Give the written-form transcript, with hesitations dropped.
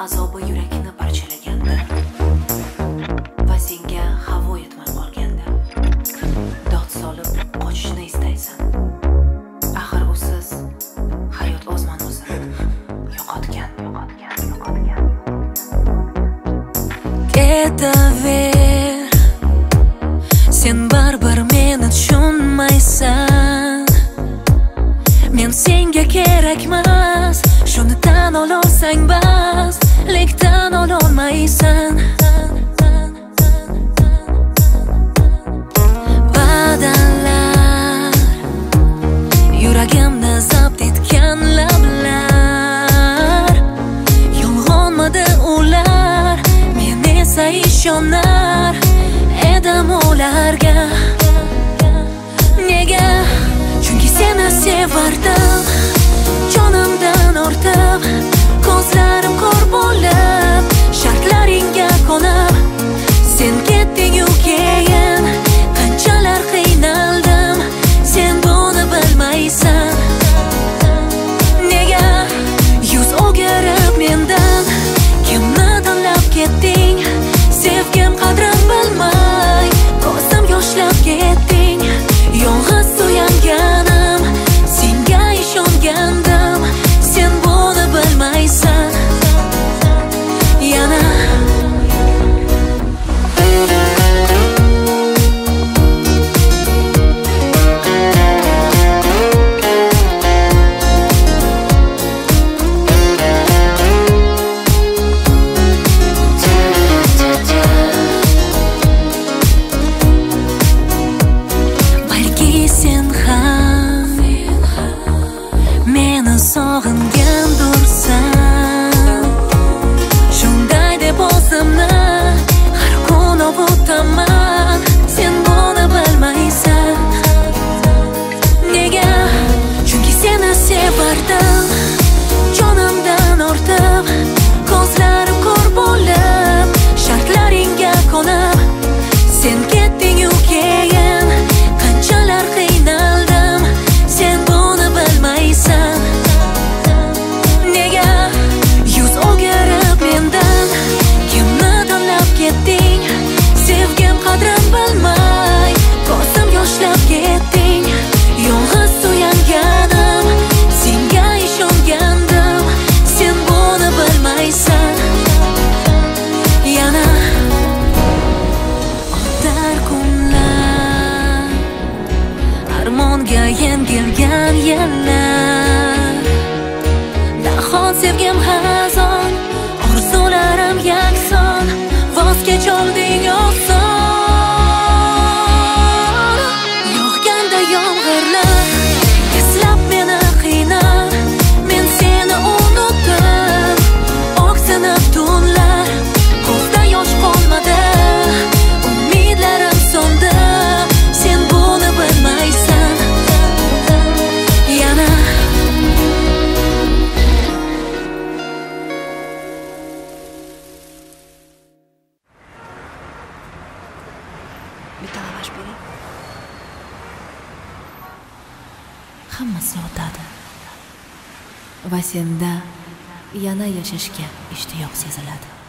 azobi yurakni parchalaganda va senga havo yetmay qolganda dod solib qochishni istaysan. Axir usiz hayot o'zman o'zini yo'qotgan. Ketaver, sen baribir meni tushunmaysan. Men senga kerakmas, shuni tan olsang bas, lek tan ololmaysan. Va'dalar, yuragimni zabt etgan lablar, yolg'onmidi ular, men esa ishonar edim ularga. Nega? Chunki seni sevardim, jonimdan ortib, ko'zlarim ko'r bo'lib, shartlaringga qo'nib, sen ketding-u keyin qanchalar qiynaldim, sen buni bilmaysan. Nega yuz o'girib mendan, kimni tanlab ketding? Sevgim qadrin bilmay, ko'zim yoshlab ketding. Yolg'iz suyanganim, senga ishongandim, sen buni bilmaysan. Yana sog'ingandursan, shunday deb o'zimni har kun ovutaman, sen buni bilmaysan. Nega? Chunki seni sevardim, jonimdan ortib, ko'zlarim ko'r bo'lib, shartlaringga qo'nib, sen ketding-u keyin qanchalar qiynaldim, sen buni bilmaysan. Sevgim qadrin bilmay, ko'zim yoshlab ketding. Yolg'iz suyanganim, senga ishongandim, sen buni bilmaysan. Yana o'tar kunlar, armonga yengilgan yillar, nahot sevgim hazon, orzularim yakson, voz kecholding oson. Yog'ganda yomg'irlar, eslab meni qiynar, men seni unutdim. Oqsinib tunlar, ko'zda yosh qolmadi, umidlarim so'ndi, sen buni bilmaysan. Yana bitta lavash bering. Hammasi o'tadi va senda yana yashashga ishtiyoq seziladi.